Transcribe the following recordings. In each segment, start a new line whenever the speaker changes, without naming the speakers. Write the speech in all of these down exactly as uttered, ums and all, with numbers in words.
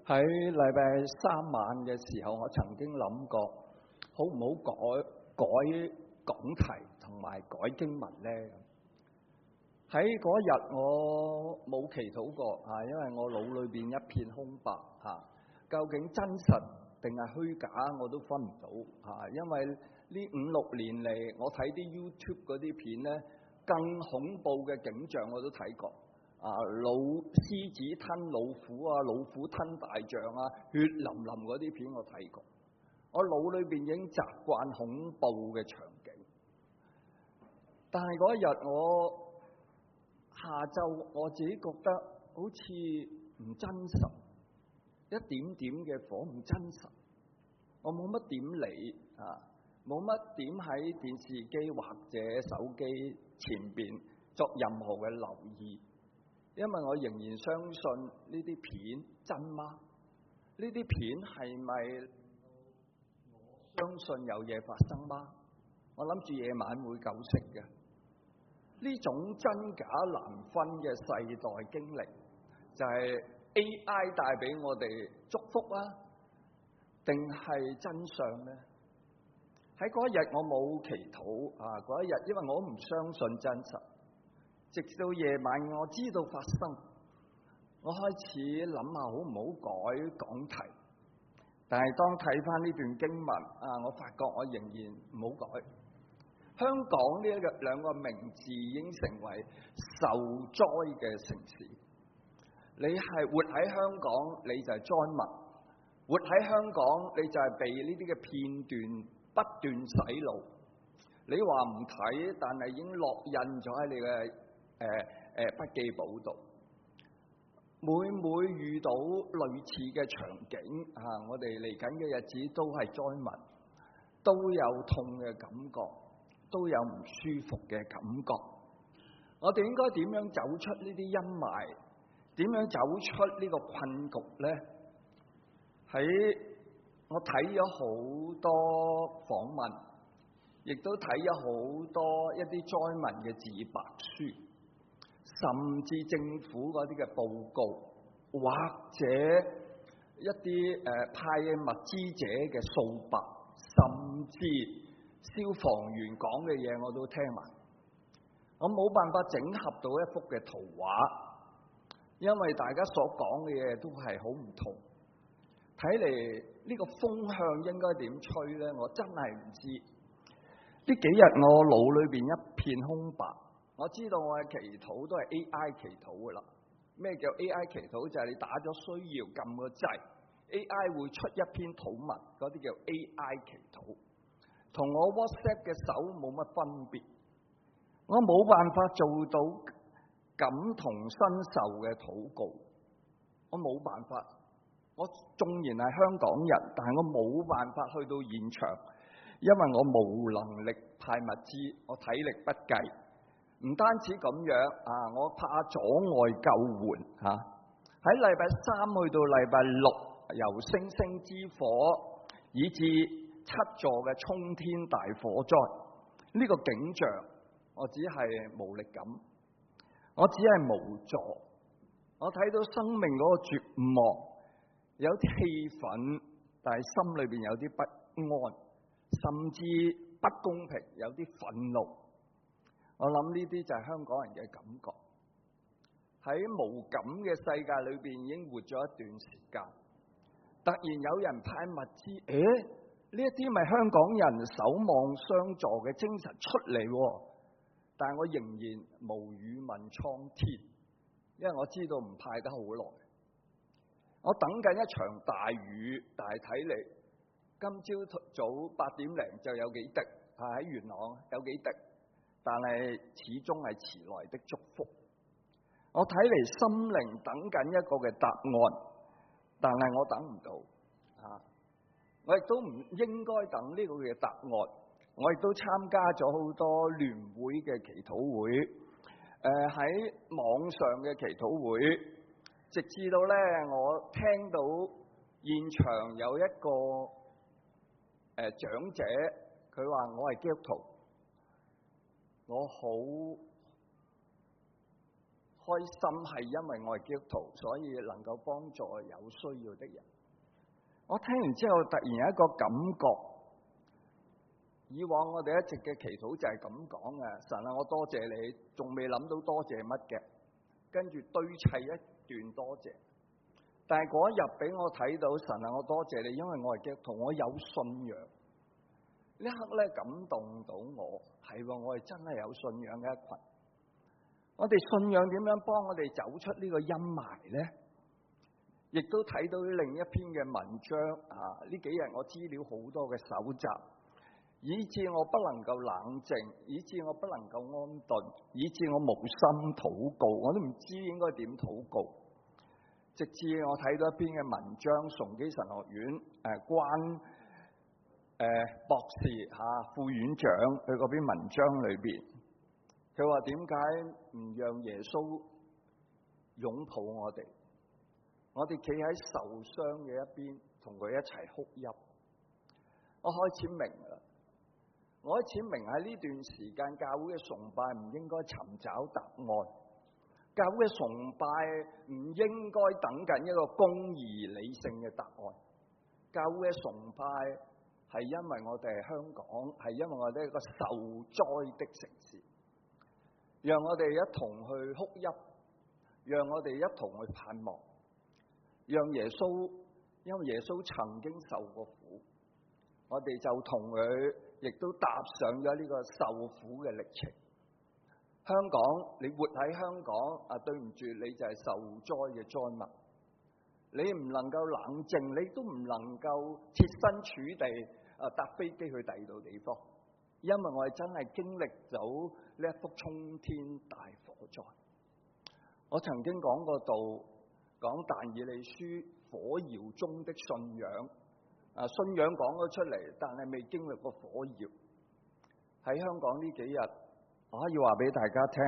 喺禮拜三晚嘅時候，我曾經諗過，好唔好改改講題同埋改經文呢？喺嗰日我冇祈禱過啊，因為我腦裏邊一片空白啊，究竟真實定係虛假我都分唔到啊，因為呢五六年嚟，我睇啲 YouTube 嗰啲片呢，更恐怖嘅景象我都睇過。啊！老獅子吞老虎啊，老虎吞大象啊，血淋淋嗰啲片我睇過，我腦裏邊已經習慣恐怖嘅場景。但係嗰日我下晝我自己覺得好似唔真實，一點點嘅火唔真實，我冇乜點理啊，冇乜點喺電視機或者手機前邊作任何嘅留意。因為我仍然相信呢啲片真嗎？呢啲片係咪我相信有嘢發生嗎？我諗住夜晚會夠食嘅。呢種真假難分嘅世代經歷，就係 A I 帶俾我哋祝福啊，定係真相呢？喺嗰一日我冇祈禱啊，嗰一日因為我唔相信真實。直到夜晚我知道發生，我開始諗下好唔好改講題。但係當睇翻呢段經文啊，我發覺我仍然唔好改。香港呢一個兩個名字已經成為受災嘅城市。你係活喺香港，你就係災民；活喺香港，你就係被呢啲嘅片段不斷洗腦。你話唔睇，但係已經烙印咗喺你嘅誒誒筆記簿度。每每遇到類似嘅場景啊，我哋嚟緊嘅日子都係災民，都有痛嘅感覺，都有唔舒服嘅感覺。我哋應該點樣走出呢啲陰霾？點樣走出呢個困局呢？喺我睇咗好多訪問，亦都睇咗好多一啲災民嘅自白書，甚至政府嗰啲嘅報告，或者一啲誒、呃、派物資者嘅訴白，甚至消防員講嘅嘢我都聽埋。我冇辦法整合到一幅嘅圖畫，因為大家所講嘅嘢都係好唔同。睇嚟呢個風向應該點吹呢？我真係唔知。呢幾日我腦裏邊一片空白。我知道我嘅祈禱都係 A I 祈禱噶啦。咩叫 A I 祈禱？就係你打咗需要撳個掣 ，A I 會出一篇禱文，嗰啲叫 A I 祈禱，同我 WhatsApp 嘅手冇乜分別。我冇辦法做到感同身受嘅禱告，我冇辦法。我縱然係香港人，但係我冇辦法去到現場，因為我冇能力派物資，我體力不繼。唔單止咁樣啊，我怕阻礙救援嚇。喺禮拜三去到禮拜六，由星星之火以至七座嘅衝天大火災，呢、這個景象我只係無力感，我只係無助。我睇到生命嗰個絕望，有啲氣憤，但係心裏邊有啲不安，甚至不公平，有啲憤怒。我諗呢啲就係香港人嘅感覺。喺無感嘅世界裏邊已經活咗一段時間，突然有人派物資，誒，呢一啲咪香港人守望相助嘅精神出嚟，但係我仍然無語問蒼天，因為我知道唔派得好耐。我等緊一場大雨，但係睇嚟今朝早八點零就有幾滴，喺元朗有幾滴。但係始終係遲來的祝福。我睇嚟心靈等緊一個嘅答案，但係我等唔到啊！我亦都唔應該等呢個嘅答案。我亦都參加咗好多聯會嘅祈禱會，誒、呃、喺網上嘅祈禱會，直至到咧我聽到現場有一個誒、呃、長者，佢話我係基督徒。我好好開心係因為我係基督徒，所以能夠幫助有需要的人。我聽完之後突然有一個感覺，以往我哋一直嘅祈禱就係咁講嘅，神啊，我多謝你，仲未諗到多謝乜嘅，跟住堆砌一段多謝。但係嗰一日俾我睇到，神啊，我多謝你，因為我係基督徒，我有信仰。呢一刻咧感動到我，係喎，我係真係有信仰嘅一群。我哋信仰點樣幫我哋走出呢個陰霾呢？亦都睇到另一篇嘅文章啊！呢幾日我資料好多嘅搜集，以致我不能夠冷靜，以致我不能夠安頓，以致我無心禱告，我都唔知應該點禱告。直至我睇到一篇嘅文章，崇基神學院誒、呃、關誒、呃、博士嚇、啊、副院長佢嗰篇文章裏邊，佢話點解唔讓耶穌擁抱我哋？我哋企喺受傷嘅一邊，同佢一齊哭泣。我開始明啦，我開始明喺呢段時間，教會嘅崇拜唔應該尋找答案，教會嘅崇拜唔應該等緊一個公義理性嘅答案。教會嘅崇拜係因為我哋係香港，係因為我哋係一個受災的城市，讓我哋一同去哭泣，讓我哋一同去盼望。讓耶穌，因為耶穌曾經受過苦，我哋就同佢亦都踏上咗呢個受苦嘅歷程。香港，你活喺香港啊，對唔住，你就係受災嘅災民。你唔能夠冷靜，你都唔能夠設身處地啊搭飛機去第二度地方，因為我哋真係經歷咗呢一幅沖天大火災。我曾經講過道。講但以理書火窯中的信仰，啊信仰講咗出嚟，但係未經歷過火窯。喺香港呢幾日，我可以話俾大家聽，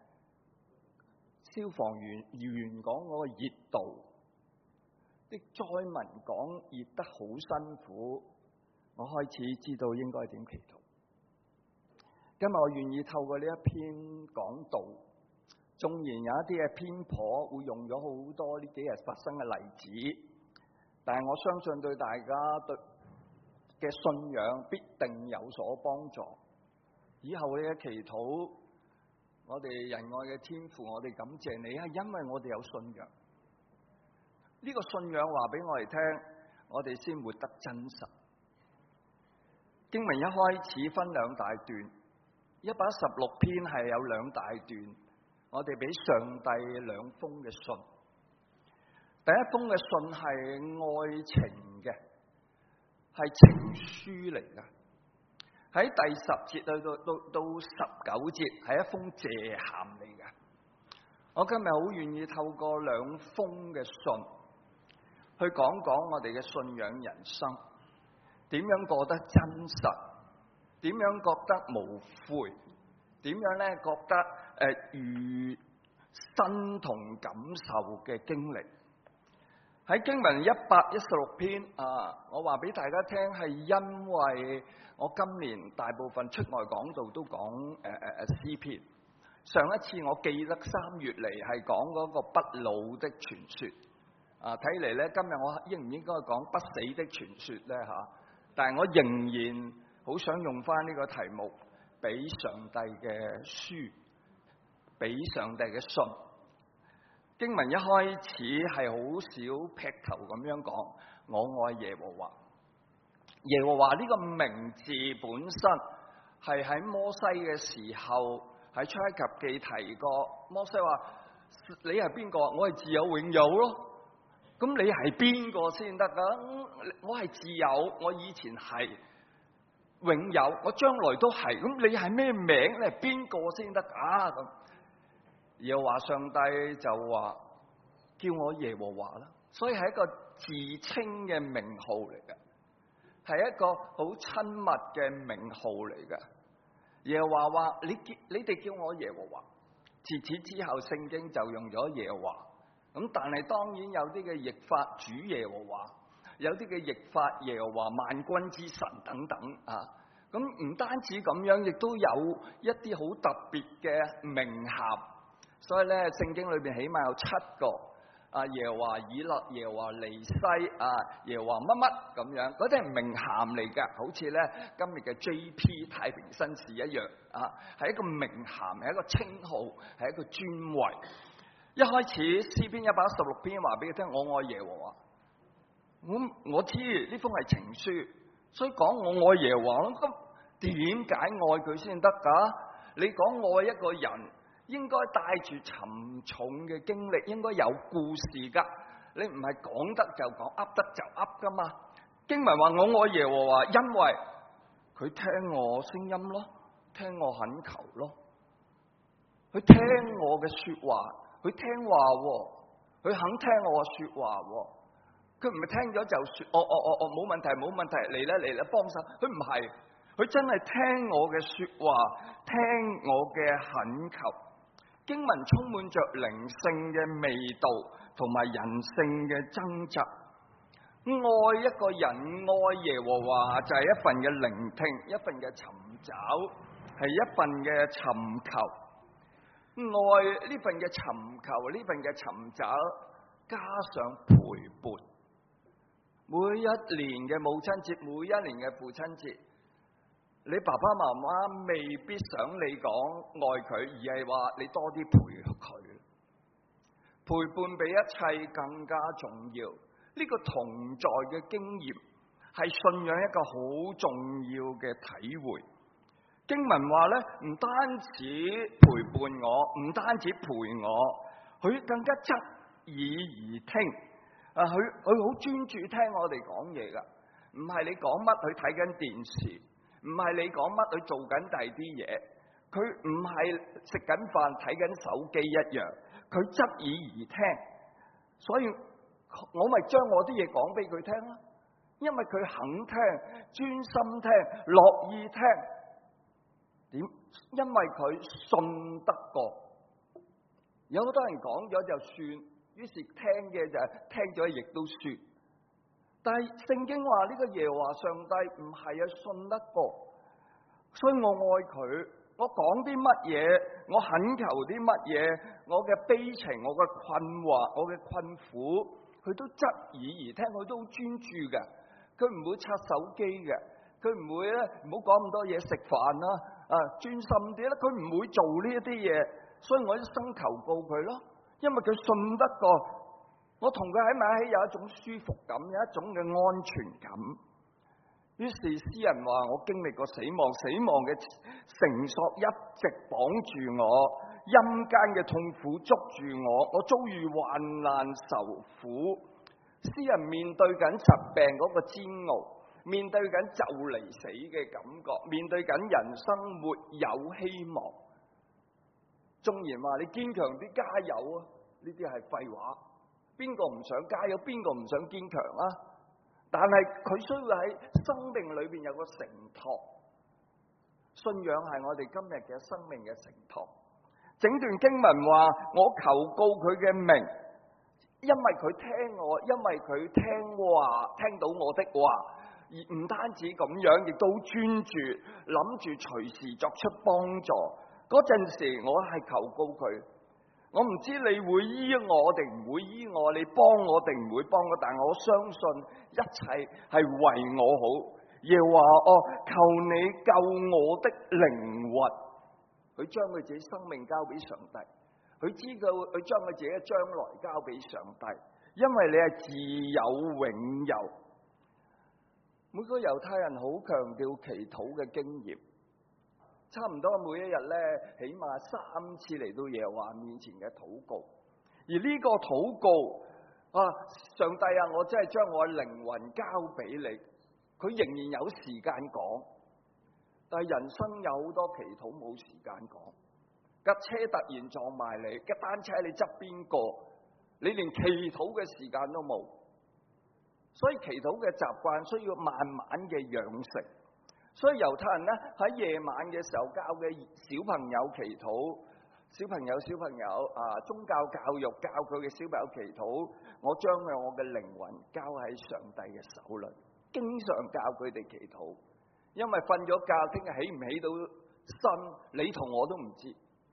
消防員員講嗰個熱度，啲災民講熱得好辛苦，我開始知道應該點祈禱。今日我願意透過呢一篇講道，縱然有一啲嘅偏頗，會用咗好多呢幾日發生嘅例子，但係我相信對大家對嘅信仰必定有所幫助。以後你嘅祈禱，我哋仁愛嘅天父，我哋感謝你，係因為我哋有信仰。呢個信仰話俾我哋聽，我哋先活得真實。經文一開始分兩大段，一百一十六篇係有兩大段。我哋俾上帝兩封嘅信，第一封嘅信係愛情嘅，係情書嚟㗎。喺第十節到到到到十九節係一封謝函嚟㗎。我今日好願意透過兩封嘅信，去講講我哋嘅信仰人生，點樣過得真實，點樣覺得無悔，點樣咧覺得誒如身同感受嘅經歷。喺經文一百一十六篇啊，我話俾大家聽，係因為我今年大部分出外講道都講誒誒誒詩篇。上一次我記得三月嚟係講嗰個不老的傳說啊，睇嚟咧今日我應唔應該講不死的傳說咧吓？但係我仍然好想用翻呢個題目，俾上帝嘅書，俾上帝嘅信。經文一開始係好少劈頭咁樣講，我愛耶和華。耶和華呢個名字本身係喺摩西嘅時候喺出埃及記提過。摩西話：你係邊個？我係自有永有咯。咁你係邊個先得噶？我係自有，我以前係永有，我將來都係。咁你係咩名？你係邊個先得啊？咁耶和華上帝就話：叫我耶和華啦。所以係一個自稱嘅名號嚟嘅，係一個好親密嘅名號嚟嘅。耶和華話：你叫你哋叫我耶和華。自此之後，聖經就用咗耶和華。咁但係當然有啲嘅譯法主耶和華，有啲嘅譯法耶和華萬軍之神等等啊。咁唔單止咁樣，亦都有一啲好特別嘅名銜所以咧，聖經裏邊起碼有七個。啊！耶和華以勒、耶和華尼西、啊耶和華乜乜咁樣，嗰啲係名銜嚟㗎，好似咧今日嘅 J P 太平紳士一樣啊，係一個名銜，係一個稱號，係一個尊位。一開始詩篇一百一十六篇話俾佢聽，我愛耶和華。咁我知呢封係情書，所以講我愛耶和華。咁點解愛佢先得㗎？你講愛一個人，應該帶住沉重嘅經歷，應該有故事噶。你唔係講得就講，噏得就噏噶嘛。經文話我愛耶和華，因為佢聽我聲音咯，聽我懇求咯，佢聽我嘅說話，佢聽話，佢肯聽我嘅說話。佢唔係聽咗就說，哦哦哦哦，冇問題冇問題，嚟啦嚟啦幫手。佢唔係，佢真係聽我嘅說話，聽我嘅懇求。經文充滿着靈性嘅味道同埋人性嘅掙扎。愛一個人，愛耶和華就係一份嘅聆聽，一份嘅尋找，係一份嘅尋求。愛呢份嘅尋求，呢份嘅尋找，加上陪伴。每一年嘅母親節，每一年嘅父親節，你爸爸媽媽未必想你講愛佢，而係話你多啲陪佢。陪伴比一切更加重要。呢個同在嘅經驗係信仰一個好重要嘅體會。經文話咧，唔單止陪伴我，唔單止陪我，佢更加側耳而聽。啊，佢佢好專注聽我哋講嘢噶，唔係你講乜佢睇緊電視。唔係你講乜佢做緊第二啲嘢，佢唔係食緊飯睇緊手機一樣，佢側耳而聽，所以我咪將我啲嘢講俾佢聽啦，因為佢肯聽，專心聽，樂意聽。點？因為佢信得過。有好多人講咗就算，於是聽嘅就聽咗亦都算。但係聖經話呢個耶和華上帝唔係啊，信得過，所以我愛佢。我講啲乜嘢，我懇求啲乜嘢，我嘅悲情，我嘅困惑，我嘅困苦，佢都側耳而聽，佢都好專注嘅。佢唔會刷手機嘅，佢唔會咧，唔好講咁多嘢，食飯啦，啊專心啲啦，佢唔會做呢一啲嘢，所以我一生求告佢咯，因為佢信得過。我同佢喺埋一起有一種舒服感，有一種嘅安全感。於是詩人話：我經歷過死亡，死亡嘅繩索一直綁住我，陰間嘅痛苦捉住我，我遭遇患難受苦。詩人面對緊疾病嗰個煎熬，面對緊就嚟死嘅感覺，面對緊人生沒有希望。縱然話你堅強啲，加油啊！呢啲係廢話。邊個唔想加油？邊個唔想堅強啊？但係佢需要喺生命裏邊有個承托。信仰係我哋今日嘅生命嘅承托。整段經文話：我求告佢嘅名，因為佢聽我，因為佢聽話，聽到我的話，而唔單止咁樣，亦都專注諗住隨時作出幫助。嗰陣時我係求告佢。我唔知你會醫我定唔會醫我，你幫我定唔會幫我，但我相信一切係為我好。耶和華哦，求你救我的靈魂。佢將佢自己生命交俾上帝，佢知道佢將佢自己嘅將來交俾上帝，因為你係自有永有。每個猶太人好強調祈禱嘅經驗。差唔多每一日咧，起碼三次嚟到耶和華面前嘅禱告。而呢個禱告啊，上帝啊，我真係將我嘅靈魂交俾你。佢仍然有時間講，但係人生有好多祈禱冇時間講。架車突然撞埋你，架單車喺你側邊過，你連祈禱嘅時間都冇。所以祈禱嘅習慣需要慢慢嘅養成。所以猶太人咧喺夜晚嘅時候教嘅小朋友祈禱，小朋友小朋友啊，宗教教育教佢嘅小朋友祈禱，我將佢我嘅靈魂交喺上帝嘅手裏，經常教佢哋祈禱，因為瞓咗覺，聽日起唔起到身，你同我都唔知。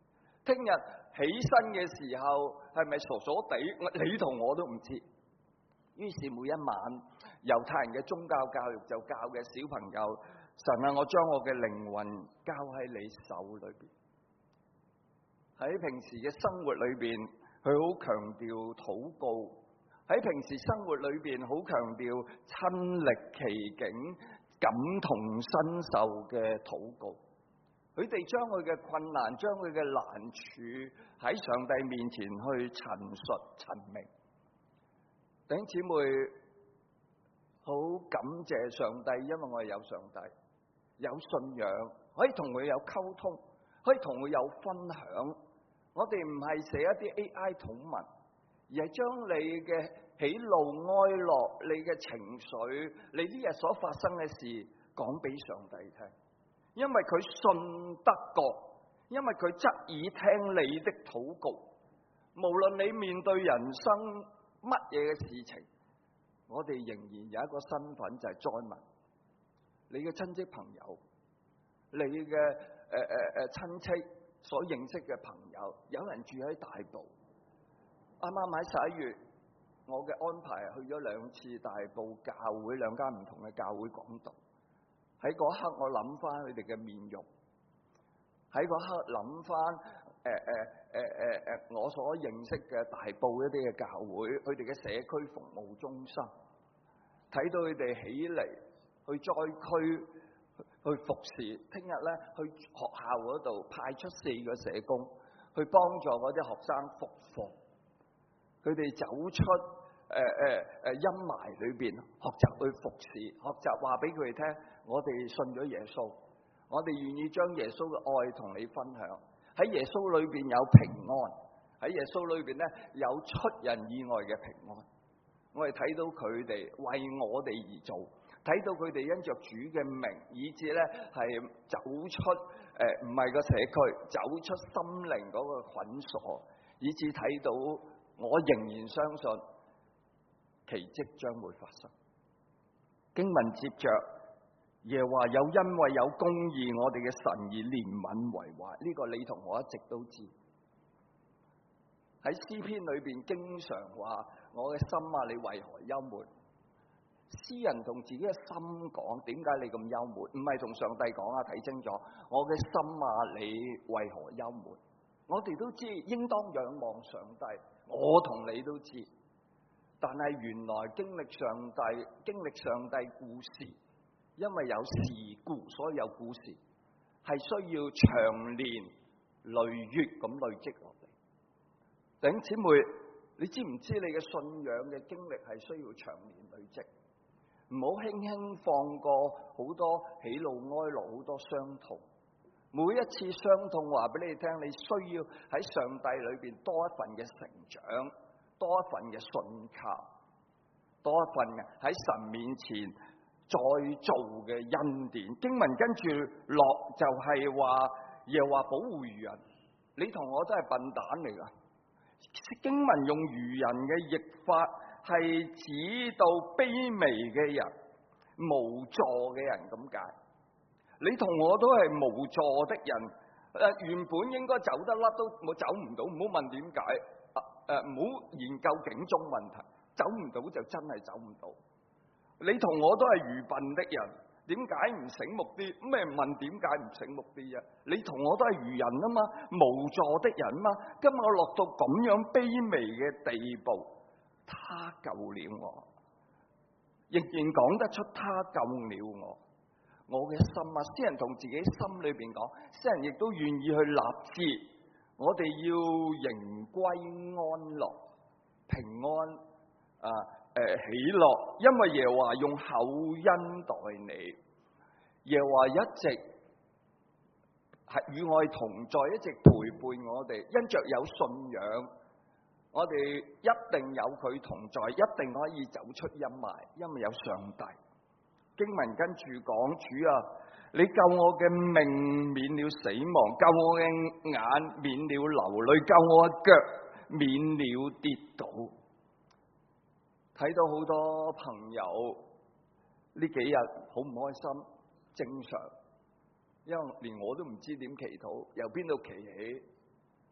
聽日起身嘅時候係咪傻傻地？你同我都唔知。於是每一晚猶太人嘅宗教教育就教嘅小朋友，神啊，我將我嘅靈魂交喺你手裏邊。喺平時嘅生活裏邊，佢好強調禱告；喺平時生活裏邊，好強調親歷其境、感同身受嘅禱告。佢哋將佢嘅困難、將佢嘅難處喺上帝面前去陳述、陳明。弟兄姊妹，好感謝上帝，因為我哋有上帝，有信仰，可以同佢有溝通，可以同佢有分享。我哋唔係寫一啲 A I 禱文，而係將你嘅喜怒哀樂、你嘅情緒、你呢日所發生嘅事講俾上帝聽。因為佢信得過，因為佢側耳聽你的禱告。無論你面對人生乜嘢嘅事情，我哋仍然有一個身份，就係災民。你嘅親戚朋友，你嘅誒誒誒親戚所認識嘅朋友，有人住喺大埔。啱啱喺十一月，我嘅安排去咗兩次大埔教會，兩間唔同嘅教會講道。喺嗰刻我諗翻佢哋嘅面容，喺嗰刻諗翻誒誒誒誒誒我所認識嘅大埔一啲嘅教會，佢哋嘅社區服務中心，睇到佢哋起嚟去災區去服侍。聽日咧去學校嗰度派出四個社工去幫助嗰啲學生復課，佢哋走出誒誒誒陰霾裏邊，學習去服侍，學習話俾佢哋聽，我哋信咗耶穌，我哋願意將耶穌嘅愛同你分享。喺耶穌裏邊有平安，喺耶穌裏邊咧有出人意外嘅平安。我哋睇到佢哋為我哋而做，睇到佢哋因着主嘅名，以致咧係走出誒唔係個社區，走出心靈嗰個捆鎖，以致睇到我仍然相信奇蹟將會發生。經文接着，耶和華有因為有公義，我哋嘅神以憐憫為懷。呢、這個你同我一直都知。喺詩篇裏邊經常話：我嘅心啊，你為何憂悶？詩人同自己嘅心講：點解你咁憂悶？唔係同上帝講啊！睇清楚，我嘅心啊，你為何憂悶？我哋都知應當仰望上帝，我同你都知。但係原來經歷上帝，經歷上帝故事，因為有事故，所以有故事，係需要長年累月咁累積落嚟。弟兄姊妹，你知唔知你嘅信仰嘅經歷係需要長年累積？唔好輕輕放過好多喜怒哀樂，好多傷痛。每一次傷痛話俾你聽，你需要喺上帝裏邊多一份嘅成長，多一份嘅信靠，多一份嘅喺神面前再造嘅恩典。經文跟住落就係話，耶和華保護愚人。你同我都係笨蛋嚟噶。經文用愚人嘅譯法係指到卑微嘅人、無助嘅人咁解。你同我都係無助的人，誒，原本應該走得甩都冇走唔到，唔好問點解，誒，唔好研究警鐘問題，走唔到就真係走唔到。你同我都係愚笨的人，點解唔醒目啲？咩問點解唔醒目啲啊？你同我都係愚人啊嘛，無助的人啊嘛，今日我落到咁樣卑微嘅地步，他救了我，仍然講得出他救了我。我嘅心啊，詩人同自己心裏邊講，詩人亦都願意去立志，我哋要迎歸安樂、平安啊，誒、呃、喜樂，因為耶和華用厚恩待你，耶和華一直係與我哋同在，一直陪伴我哋，因着有信仰，我哋一定有佢同在，一定可以走出陰霾，因為有上帝。經文跟住講，主啊，你救我嘅命免了死亡，救我嘅眼免了流淚，救我嘅腳免了跌倒。睇到好多朋友呢幾日好唔開心，正常，因為連我都唔知點祈禱，由邊度祈起。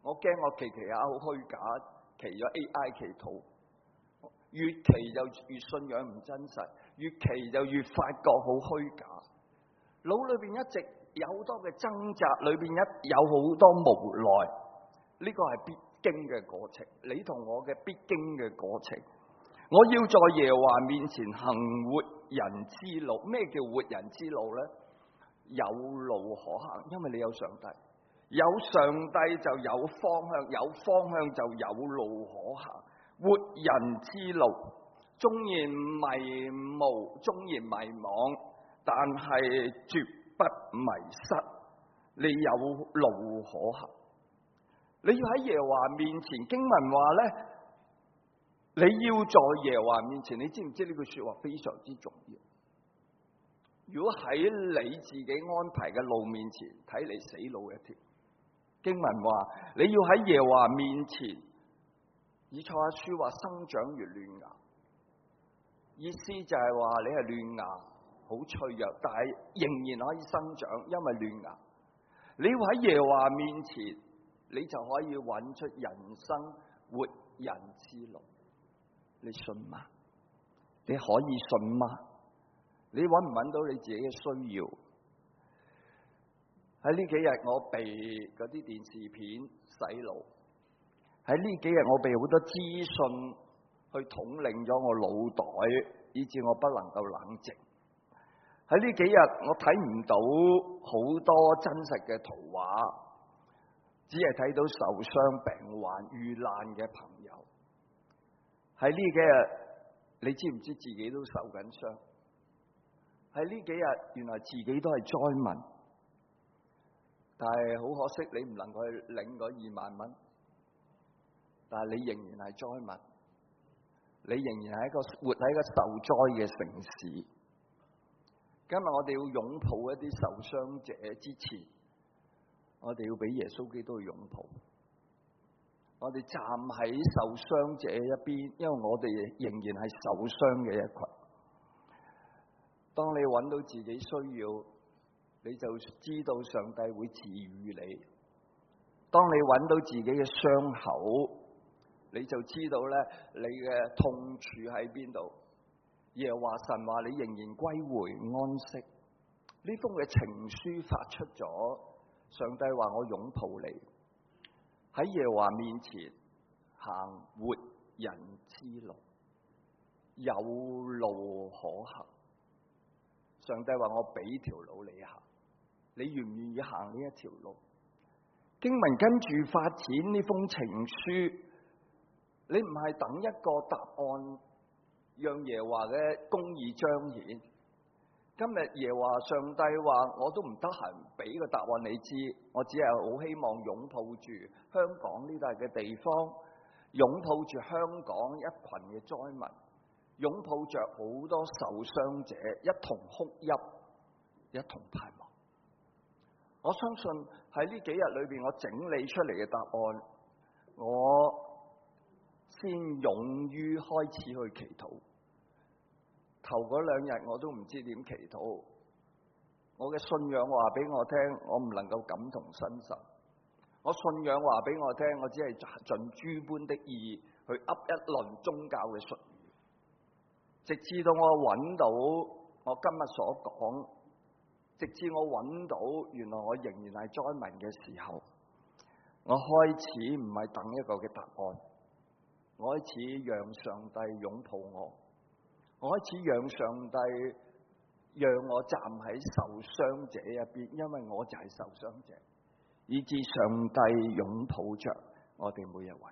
我驚我祈祈下好虛假，祈咗 A I 祈禱，越祈就越信仰唔真實，越祈就越發覺好虛假。腦裏邊一直有好多嘅掙扎，裏邊一有好多無奈，呢個係必經嘅過程，你同我嘅必經嘅過程。我要在耶和華面前行活人之路。咩叫活人之路呢？有路可行，因為你有上帝，有上帝就有方向，有方向就有路可行。活人之路，縱然迷霧，縱然迷惘，但係絕不迷失。你有路可行，你要喺耶和華面前。經文話呢，你要在耶和華面前，你知唔知呢句說話非常之重要？如果喺你自己安排嘅路面前，睇嚟死路一條。經文話你要喺耶和華面前，以賽亞書話生長如嫩芽，意思就係話你係嫩芽，好脆弱，但係仍然可以生長，因為嫩芽。你要喺耶和華面前，你就可以揾出人生活人之路。你信嗎？你可以信嗎？你揾唔揾到你自己嘅需要？喺呢幾日我被嗰啲電視片洗腦，喺呢幾日我被好多資訊去統領咗我腦袋，以致我不能夠冷靜。喺呢幾日我睇唔到好多真實嘅圖畫，只係睇到受傷病患遇難嘅朋友。喺呢幾日，你知唔知自己都受緊傷？喺呢幾日，原來自己都係災民，但係好可惜，你唔能夠去領嗰二萬蚊，但係你仍然係災民，你仍然係一個活喺一個受災嘅城市。今日我哋要擁抱一啲受傷者之前，我哋要俾耶穌基督去擁抱。我哋站喺受傷者一邊，因為我哋仍然係受傷嘅一群。當你揾到自己需要，你就知道上帝會治癒你。當你揾到自己嘅傷口，你就知道咧你嘅痛處喺邊度。耶和華神話你仍然歸回安息。呢封嘅情書發出咗，上帝話我擁抱你，喺耶和華面前行活人之路，有路可行。上帝話我俾條路你行，你願唔願意行呢一條路？經文跟住發展呢封情書，你唔係等一個答案，讓耶和華嘅公義彰顯。今日耶和華上帝話我都唔得閒俾個答案你知，我只係好希望擁抱住香港呢笪嘅地方，擁抱住香港一群嘅災民，擁抱着好多受傷者，一同哭泣，一同盼望。我相信喺呢幾日裏邊，我整理出嚟嘅答案，我先勇於開始去祈禱。頭嗰兩日我都唔知點祈禱，我嘅信仰話俾我聽，我唔能夠感同身受。我信仰話俾我聽，我只係盡諸般的意去噏一輪宗教嘅術語。直至到我揾到我今日所講，直至我揾到原來我仍然係災民嘅時候，我開始唔係等一個嘅答案，我開始讓上帝擁抱我。我開始讓上帝讓我站喺受傷者一邊，因為我就係受傷者，以致上帝擁抱着我哋每一位。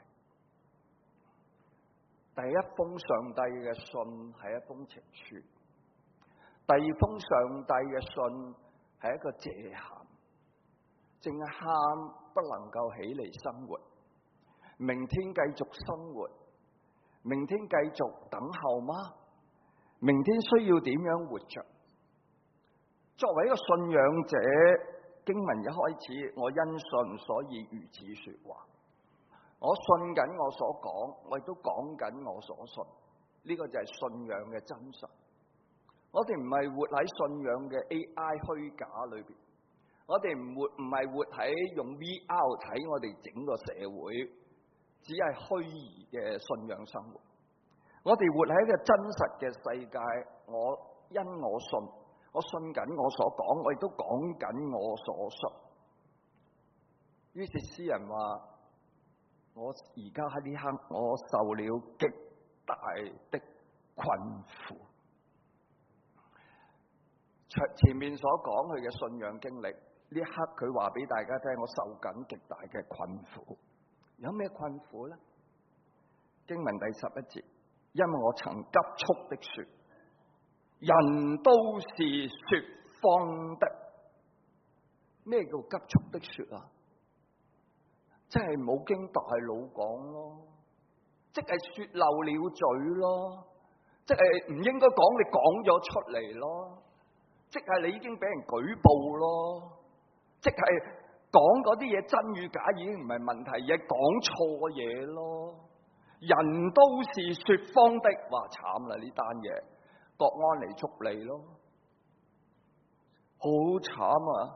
第一封上帝嘅信係一封情書，第二封上帝嘅信係一個謝函，淨係喊不能夠起嚟生活，明天繼續生活，明天繼續等候嗎？明天需要點樣活着？作為一個信仰者，經文一開始，我因信所以如此說話。我信緊我所講，我亦都講緊我所信。呢、這個就係信仰嘅真實。我哋唔係活喺信仰嘅 A I 虛假裏邊，我我哋唔活唔係活喺用 V R 睇我哋整個社會，只係虛擬嘅信仰生活。我哋活喺一個真實嘅世界，我因我信，我信緊我所講，我亦都講緊我所信。於是詩人話：我而家喺呢刻，我受了極大的困苦。前面所講佢嘅信仰經歷，呢一刻佢話俾大家聽，我受緊極大嘅困苦。有咩困苦呢？經文第十一節，因為我曾急速的說，人都是說謊的。咩叫急速的說啊？即係冇經大腦講咯，即係說漏了嘴咯，即係唔應該講，你講咗出嚟咯，即係你已經俾人舉報咯，即係講嗰啲嘢真與假已經唔係問題，而係講錯嘢咯。人都是說謊的，哇慘啦呢單嘢，國安嚟捉你咯，好慘啊！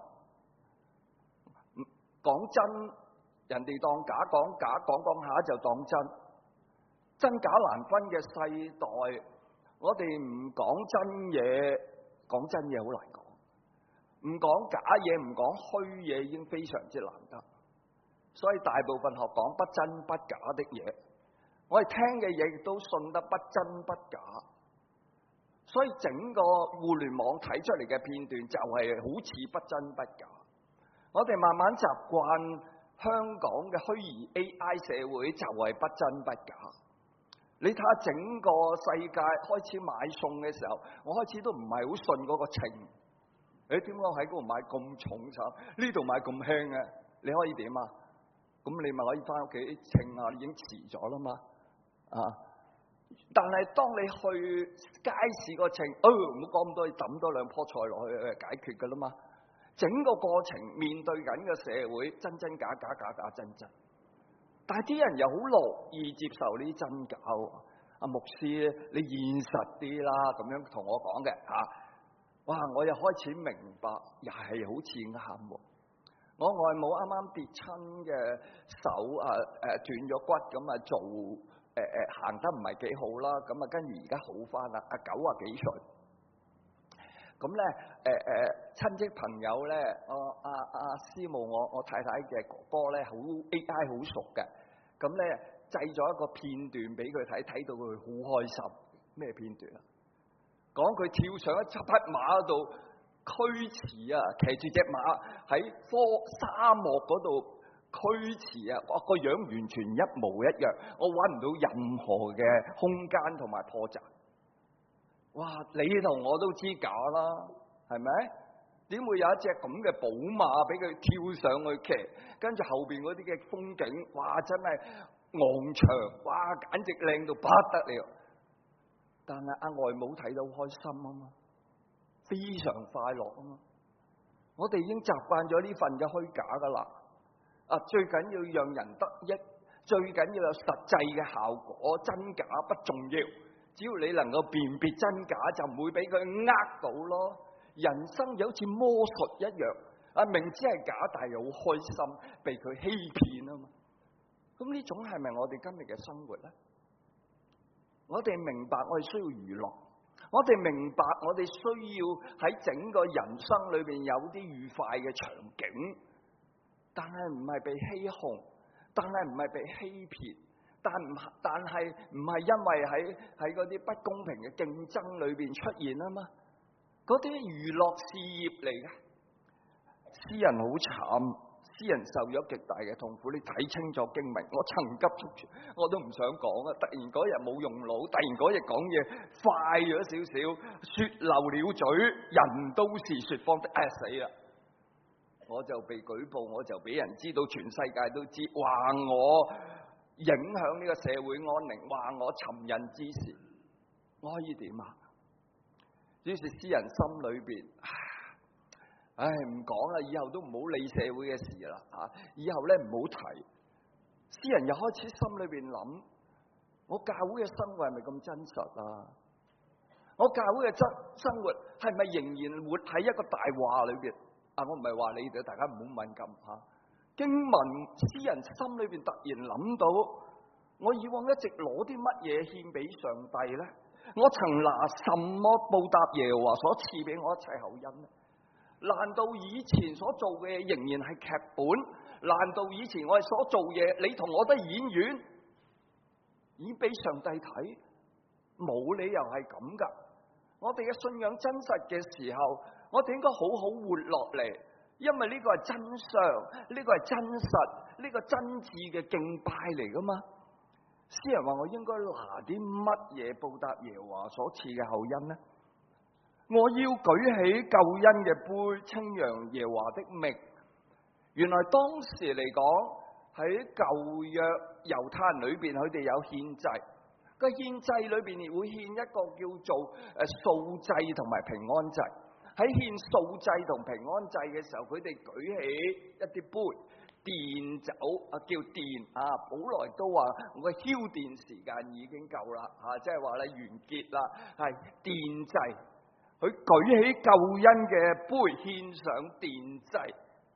講真。人哋當假講假，講講下就當真，真假難分嘅世代，我哋唔講真嘢，講真嘢好難講，唔講假嘢，唔講虛嘢已經非常之難得，所以大部分學講不真不假的嘢，我哋聽嘅嘢亦都信得不真不假，所以整個互聯網睇出嚟嘅片段就係好似不真不假，我哋慢慢習慣。香港嘅虛擬 A I 社會就係不真不假。你睇下整個世界開始買餸嘅時候，我開始都唔係好信嗰個稱。誒，點解喺嗰度買咁重炒，呢度買咁輕嘅？你可以點啊？咁你咪可以翻屋企稱啊，你已經遲咗啦嘛。啊！但係當你去街市個稱，哦，唔好講咁多，抌多兩棵菜落去解決噶啦嘛。整個過程面對緊嘅社會，真真假假，假假真真，但係啲人又好樂意接受呢啲真假。阿牧師，你現實啲啦，咁樣同我講嘅嚇。哇！我又開始明白，又係好似啱。我外母啱啱跌親嘅手啊誒斷咗骨，咁啊做誒誒、呃、行得唔係幾好啦，咁啊跟住而家好翻啦，啊九啊幾歲。咁咧，誒誒親戚朋友咧，我阿阿師母，我我太太嘅哥哥咧，好 A I 好熟嘅，咁咧製咗一個片段俾佢睇，睇到佢好開心。咩片段啊？講佢跳上一匹馬度驅馳啊，騎住隻馬喺科沙漠嗰度驅馳啊，哇個樣完全一模一樣，我揾唔到任何嘅空間同埋破綻。哇！你同我都知假啦，係咪？點會有一隻咁嘅寶馬俾佢跳上去騎，跟住後邊嗰啲嘅風景，哇！真係昂長，哇！簡直靚到不得了。但係阿外母睇到開心啊嘛，非常快樂啊嘛。我哋已經習慣咗呢份嘅虛假噶啦。啊，最緊要讓人得益，最緊要有實際嘅效果，真假不重要。只要你能夠辨別真假，就唔會俾佢呃到咯。人生就好似魔術一樣，啊明知係假，但係好開心，被佢欺騙啊嘛。咁呢種係咪我哋今日嘅生活咧？我哋明白我哋需要娛樂，我哋明白我哋需要喺整個人生裏邊有啲愉快嘅場景，但係唔係被欺哄，但係唔係被欺騙。但唔但係唔係因為喺喺嗰啲不公平嘅競爭裏邊出現啊嘛？嗰啲娛樂事業嚟嘅，詩人好慘，詩人受咗極大嘅痛苦。你睇清楚經文，我曾急速說，我都唔想講啊！突然嗰日冇用腦，突然嗰日講嘢快咗少少，說漏了嘴，人都是說謊的，哎呀死啦！我就被舉報，我就俾人知道，全世界都知，話我影響呢個社會安寧，話我尋釁滋事，我可以點啊？於是詩人心裏邊，唉唔講啦，以後都唔好理社會嘅事啦，吓，以後咧唔好提。詩人又開始心裏邊諗，我教會嘅生活係咪咁真實啊？我教會嘅真生活係咪仍然活喺一個大話裏邊？ 啊，我唔係話你哋，大家唔好敏感嚇。經文詩人心裏邊突然諗到，我以往一直攞啲乜嘢獻俾上帝呢？我曾拿什麼報答耶和華所賜俾我一切厚恩呢？難道以前所做嘅嘢仍然係劇本？難道以前我哋所做嘢，你同我都係演員，演俾上帝睇？冇理由係咁噶。我哋嘅信仰真實嘅時候，我哋應該好好活落嚟，因為呢個係真相，呢個係真實，呢個真摯嘅敬拜嚟噶嘛。詩人話我應該拿啲乜嘢報答耶和華所賜嘅厚恩呢？我要舉起救恩嘅杯，稱揚耶和華的名。原來當時嚟講，喺舊約猶太人裏邊，佢哋有獻祭。個獻祭裏邊亦會獻一個叫做誒素祭同埋平安祭。喺獻素祭同平安祭嘅時候，佢哋舉起一啲杯，奠酒啊，叫奠啊。保羅都話我嘅澆奠時間已經夠啦，吓，即係話咧完結啦，係奠祭。佢舉起救恩嘅杯，獻上奠祭，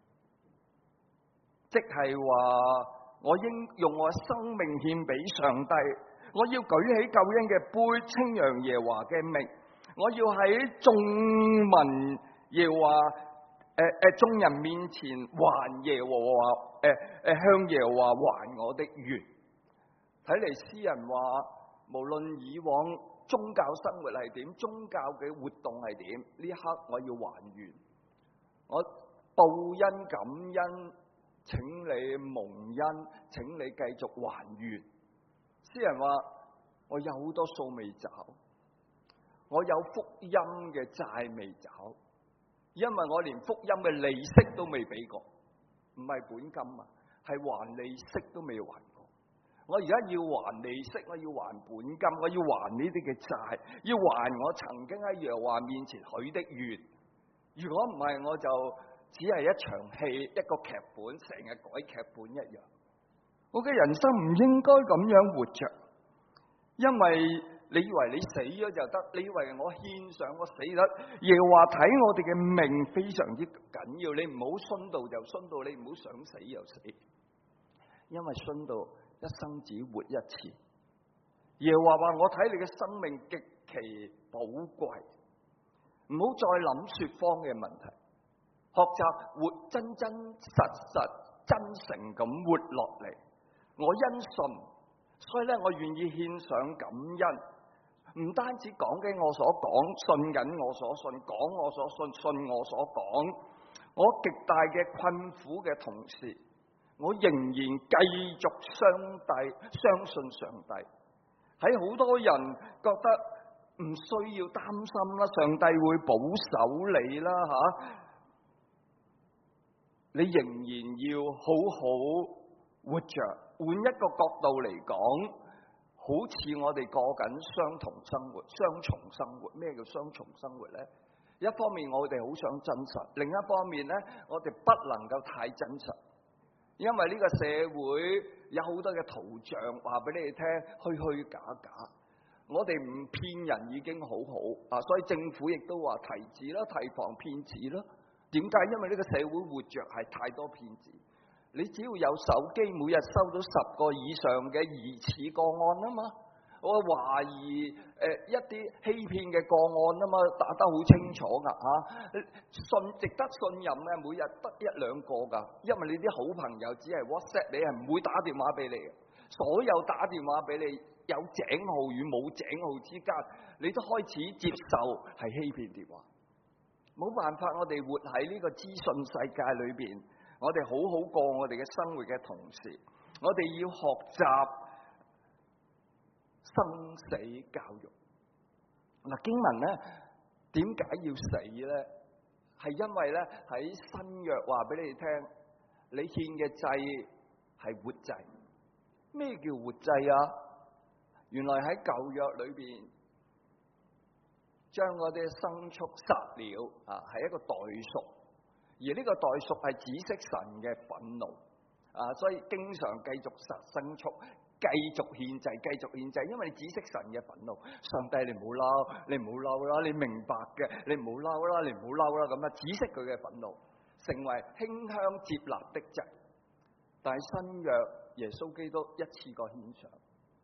即係話我應用我嘅生命獻俾上帝。我要舉起救恩嘅杯，稱揚耶和華嘅名。我要喺眾民耶和華誒誒眾人面前還耶和華誒誒向耶和華還我的願。睇嚟詩人話，無論以往宗教生活係點，宗教嘅活動係點，呢刻我要還願，我報恩感恩，請你蒙恩，請你繼續還願。詩人話我有好多數未找，我有福音嘅債未找，因為我連福音嘅利息都未俾過，唔係本金啊，係還利息都未還過。我而家要還利息，我要還本金，我要還呢啲嘅債，要還我曾經喺耶和華面前許的願。如果唔係，我就只係一場戲，一個劇本，成日改劇本一樣。我嘅人生唔應該咁樣活着，因為你以為你死咗就得，你以為我獻上我死得，耶和華睇我哋嘅命非常之緊要，你唔好殉道就殉道，你唔好想死就死，因為殉道一生只活一次。耶和華話我睇你嘅生命極其寶貴，唔好再諗說謊嘅問題，學習活真真實實真誠咁活落嚟。我因信，所以咧我願意獻上感恩，唔單止講緊我所講，信緊我所信，講我所信，信我所講。我極大嘅困苦嘅同時，我仍然繼續上帝，相信上帝。喺好多人覺得唔需要擔心啦，上帝會保守你啦吓，你仍然要好好活着。換一個角度嚟講，好似我哋過緊雙重生活、雙重生活。咩叫雙重生活呢？一方面我哋好想真實，另一方面呢，我哋不能夠太真實，因為呢個社會有好多嘅圖像話俾你哋聽，虛虛假假。我哋唔騙人已經好好啊，所以政府亦都話提子啦，提防騙子啦。點解？因為呢個社會活着係太多騙子。你只要有手機，每日收到十個以上嘅疑似個案啊嘛，我懷疑誒、呃、一啲欺騙嘅個案啊嘛，打得好清楚噶吓、啊，信值得信任嘅每日得一兩個噶，因為你啲好朋友只係 WhatsApp 你，係唔會打電話俾你嘅。所有打電話俾你有井號與冇井號之間，你都開始接受係欺騙電話。冇辦法，我哋活喺呢個資訊世界裏邊。我哋好好過我哋嘅生活嘅同時，我哋要學習生死教育。嗱，經文咧點解要死咧？係因為咧喺新約話俾你聽，你獻嘅祭係活祭。咩叫活祭啊？原來喺舊約裏邊，將嗰啲牲畜殺了啊，係一個代贖。而呢個代贖係指釋神嘅憤怒啊，所以經常繼續殺牲畜，繼續獻祭，繼續獻祭，因為你指釋神嘅憤怒。上帝，你唔好嬲，你唔好嬲啦，你明白嘅，你唔好嬲啦，你唔好嬲啦，咁啊指釋佢嘅憤怒。 成為馨香接納的祭。但係新約耶穌基督一次過獻上，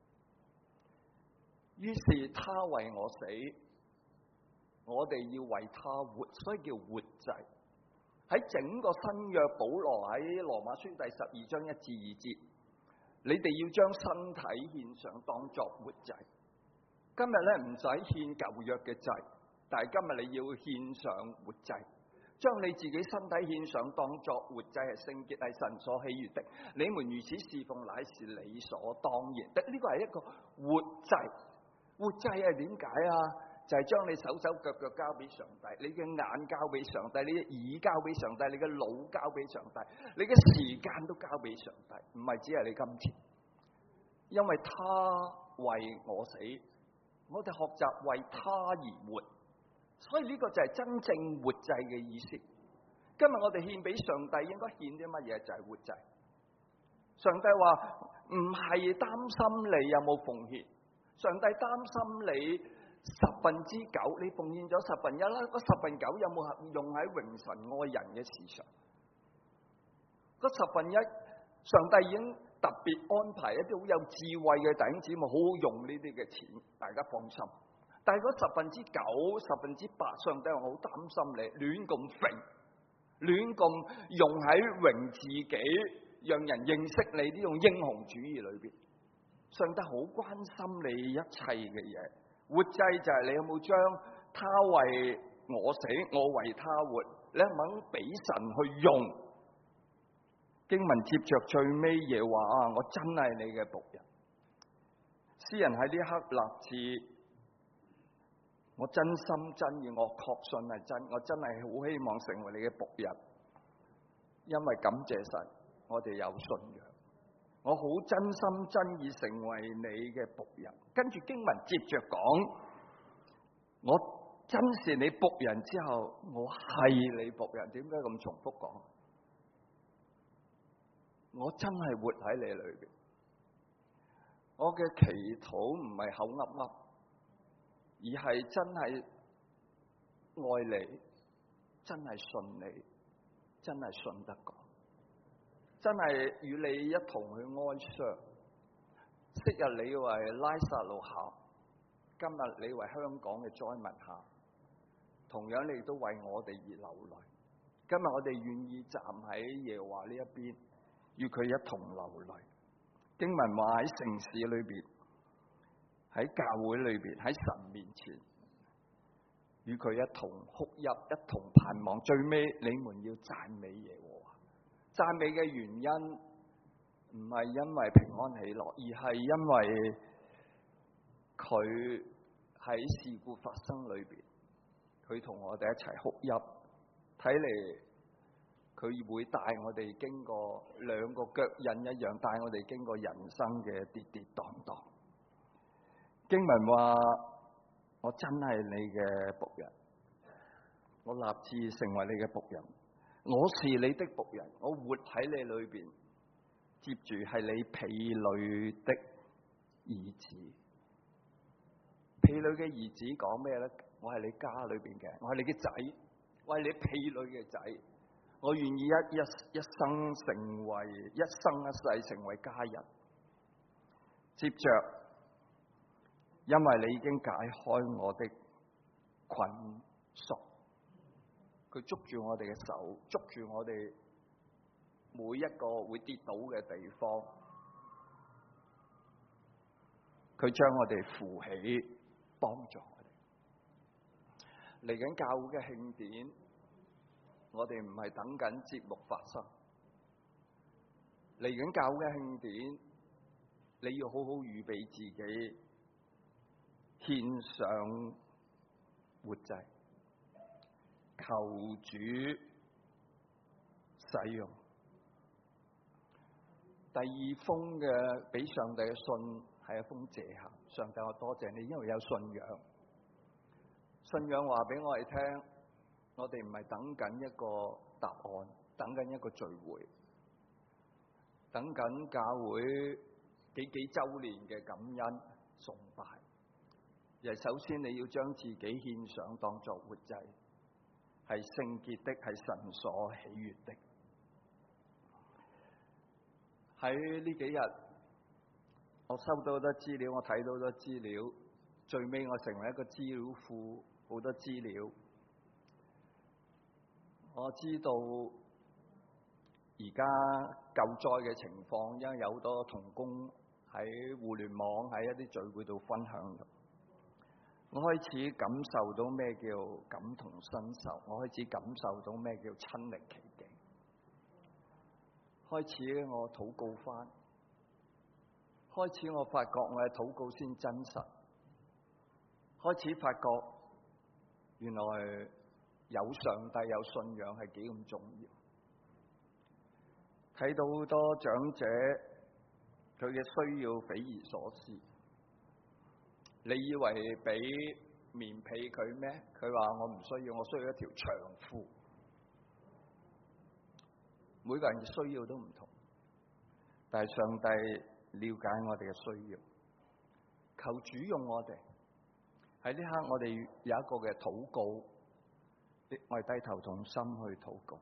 於是他為我死，我哋要為他活，所以叫活祭。喺整個新約，保羅喺羅馬書第十二章一至二節，你哋要將身體獻上當作活祭。今日咧唔使獻舊約嘅祭，但係今日你要獻上活祭，將你自己身體獻上當作活祭，係聖潔，係神所喜悅的。你們如此侍奉，乃是理所當然的。呢個係一個活祭。活祭係點解啊？就係將你手手腳腳交俾上帝，你嘅眼交俾上帝，你嘅耳交俾上帝，你嘅腦交俾上帝，你嘅時間都交俾上帝，唔係只係你金錢。因為他為我死，我哋學習為他而活，所以呢個就係真正活祭嘅意思。今日我哋獻俾上帝，應該獻啲乜嘢？就係活祭。上帝話唔係擔心你有冇奉獻，上帝擔心你十分之九，你奉獻咗十分一啦，嗰十分九有冇用喺榮神愛人嘅事上？嗰十分一，上帝已經特別安排一啲好有智慧嘅弟兄姊妹，好好用呢啲嘅錢，大家放心。但係嗰十分之九、十分之八，上帝我好擔心你亂咁揈，亂咁用喺榮自己，讓人認識你呢種英雄主義裏邊。上帝好關心你一切嘅嘢。活祭就係你有冇將他為我死，我為他活，你肯唔肯俾神去用？經文接着最尾嘢話啊，我真係你嘅僕人。詩人喺呢一刻立志，我真心真意，我確信係真，我真係好希望成為你嘅僕人，因為感謝神，我哋有信仰。我好真心真意成為你嘅僕人。跟住經文接着講，我真是你僕人之後，我係你僕人。點解咁重複講？我真係活喺你裏邊。我嘅祈禱唔係口噏噏，而係真係愛你，真係信你，真係信得過。真係與你一同去哀傷。昔日你為拉撒路喊，今日你為香港嘅災民喊，同樣你都為我哋而流淚。今日我哋願意站喺耶和華呢一邊，與佢一同流淚。經文話喺城市裏邊，喺教會裏邊，喺神面前，與佢一同哭泣，一同盼望。最尾你們要讚美耶和華。讚美嘅原因唔係因為平安喜樂，而係因為佢喺事故發生裏邊，佢同我哋一齊哭泣。睇嚟佢會帶我哋經過兩個腳印一樣，帶我哋經過人生嘅跌跌蕩蕩。經文話：我真係你嘅僕人，我立志成為你嘅僕人。我是你的僕人，我活喺你裏邊。接住係你婢女的兒子，婢女嘅兒子講咩咧？我係你家裏邊嘅，我係你嘅仔，我係你婢女嘅仔。我願意一一一生成為一生一世成為家人。接着，因為你已經解開我的捆鎖。佢捉住我哋嘅手，捉住我哋每一個會跌倒嘅地方，佢將我哋扶起，幫助我哋。嚟緊教會嘅慶典，我哋唔係等緊節目發生。嚟緊教會嘅慶典，你要好好預備自己，獻上活祭。求主使用。第二封嘅俾上帝嘅信係一封謝函。上帝，我多謝你，因為有信仰。信仰話俾我哋聽，我哋唔係等緊一個答案，等緊一個聚會，等緊教會幾幾周年嘅感恩崇拜。而係首先你要將自己獻上當作活祭。 係聖潔的，係神所喜悅的。喺呢幾日，我收到好多資料，我睇到好多資料，最尾我成為一個資料庫，好多資料。我知道而家救災嘅情況，因為有好多同工喺互聯網喺一啲聚會度分享。我開始感受到咩叫感同身受，我開始感受到咩叫親歷其境。開始咧，我禱告翻。開始我發覺我嘅禱告先真實。開始發覺原來有上帝有信仰係幾咁重要。睇到好多長者佢嘅需要匪夷所思。你以為俾棉被佢咩？佢話我唔需要，我需要一條長褲。每個人嘅需要都唔同，但係上帝了解我哋嘅需要，求主用我哋。喺呢刻我哋有一個嘅禱告，我哋低頭同心去禱告。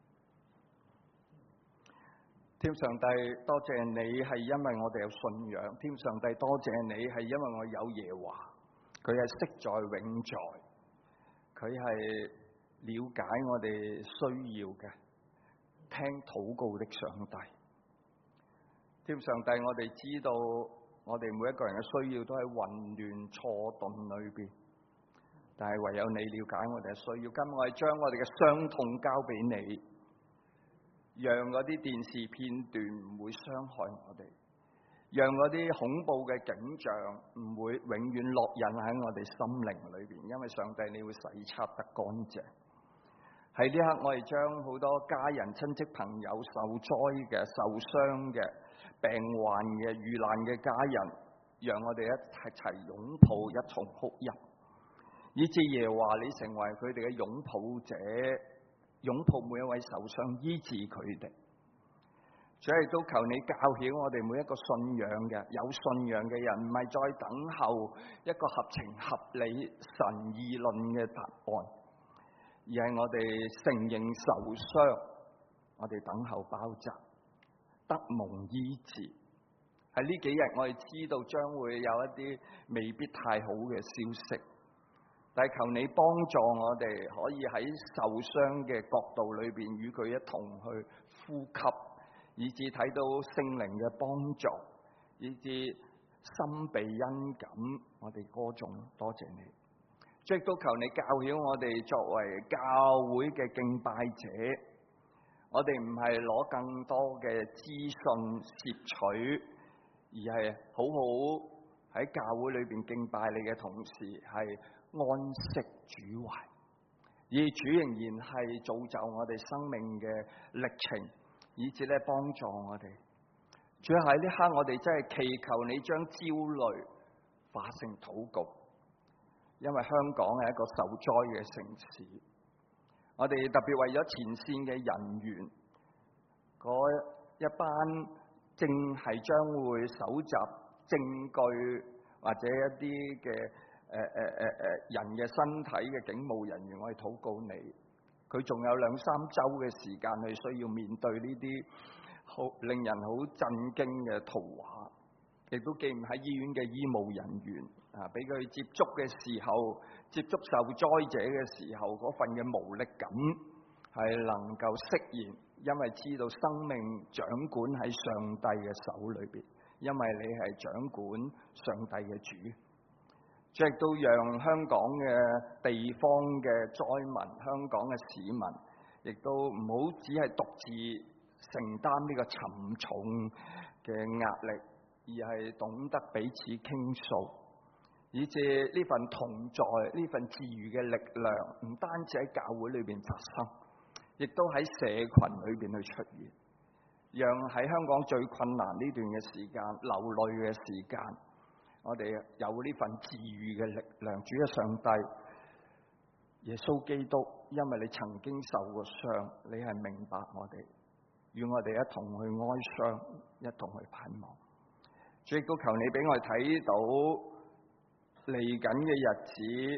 天上帝，多謝你係因為我哋有信仰。天上帝，多謝你係因為我有耶和華，佢係昔在永在，佢係了解我哋需要嘅，聽禱告的上帝。天上帝，我哋知道我哋每一個人嘅需要都喺混亂錯頓裏邊，但係唯有你了解我哋嘅需要。今日我哋將我哋嘅傷痛交俾你，讓嗰啲電視片段唔會傷害我哋，讓嗰啲恐怖嘅景象唔會永遠烙印喺我哋心靈裏邊，因為上帝你會洗刷得乾淨。喺呢刻我哋將好多家人親戚朋友受災嘅、受傷嘅、病患嘅、遇難嘅家人，讓我哋一齊齊擁抱，一同哭泣，以致耶和華你成為佢哋嘅擁抱者，擁抱每一位受傷，醫治佢哋。主亦都求你教曉我哋每一個信仰嘅、有信仰嘅人，唔係再等候一個合情合理神議論嘅答案，而係我哋承認受傷，我哋等候包紮，得蒙醫治。喺呢幾日我哋知道將會有一啲未必太好嘅消息，但係求你幫助我哋可以喺受傷嘅角度裏邊與佢一同去呼吸，以致睇到聖靈嘅幫助，以致心被恩感，我哋歌頌多謝你。亦都求你教曉我哋作為教會嘅敬拜者，我哋唔係攞更多嘅資訊攝取，而係好好喺教會裏邊敬拜你嘅同時係安息主懷，而主仍然係造就我哋生命嘅歷程，以致咧幫助我哋。主喺呢刻我哋真係祈求你將焦慮化成禱告，因為香港係一個受災嘅城市，我哋特別為咗前線嘅人員，嗰一班正係將會搜集證據或者一啲嘅誒誒誒誒人嘅身體嘅警務人員，我哋禱告你，佢仲有兩三週嘅時間去需要面對呢啲好令人好震驚嘅圖畫，亦都記唔喺醫院嘅醫務人員啊，俾佢接觸嘅時候，接觸受災者嘅時候，嗰份嘅無力感係能夠釋然，因為知道生命掌管喺上帝嘅手裏邊，因為你係掌管上帝嘅主。主亦都讓香港嘅地方嘅災民、香港嘅市民，亦都唔好只係獨自承擔呢個沉重嘅壓力，而係懂得彼此傾訴，以致呢份同在、呢份治癒嘅力量，唔單止喺教會裏邊發生，亦都喺社群裏邊去出現，讓喺香港最困難呢段嘅時間、流淚嘅時間，我哋有呢份治癒嘅力量。主嘅上帝耶穌基督，因為你曾經受過傷，你係明白我哋，與我哋一同去哀傷，一同去盼望。主亦都求你俾我哋睇到嚟緊嘅日子，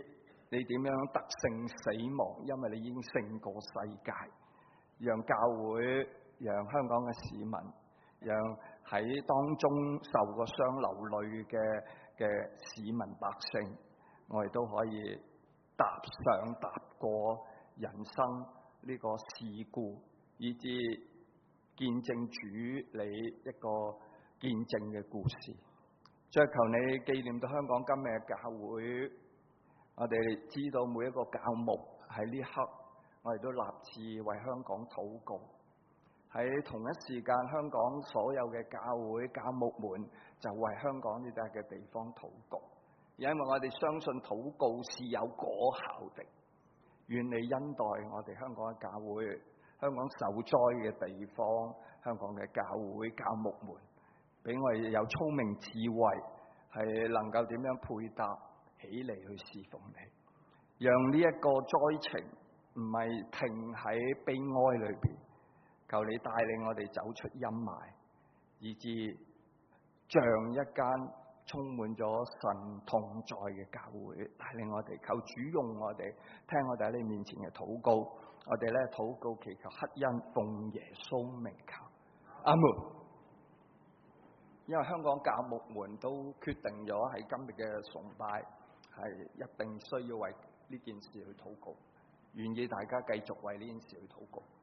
你點樣得勝死亡？因為你已經勝過世界，讓教會，讓香港嘅市民，讓喺當中受過傷流淚嘅嘅市民百姓，我哋都可以踏上踏過人生呢個事故，以至見證主你一個見證嘅故事。再求你紀念到香港今日嘅教會，我哋知道每一個教牧喺呢刻，我哋都立志為香港禱告。喺同一時間，香港所有嘅教會教牧們就為香港呢笪嘅地方禱告，因為我哋相信禱告是有果效的。願你恩待我哋香港嘅教會，香港受災嘅地方，香港嘅教會教牧們，俾我哋有聰明智慧，係能夠點樣配搭起嚟去侍奉你，讓呢一個災情唔係停喺悲哀裏邊。求你帶領我哋走出陰霾，以至像一間充滿咗神同在嘅教會，帶領我哋。求主用我哋，聽我哋喺你面前嘅禱告。我哋咧禱告祈求黑恩，奉耶穌名求，阿門。因為香港教牧們都決定咗喺今日嘅崇拜係一定需要為呢件事去禱告，願意大家繼續為呢件事去禱告。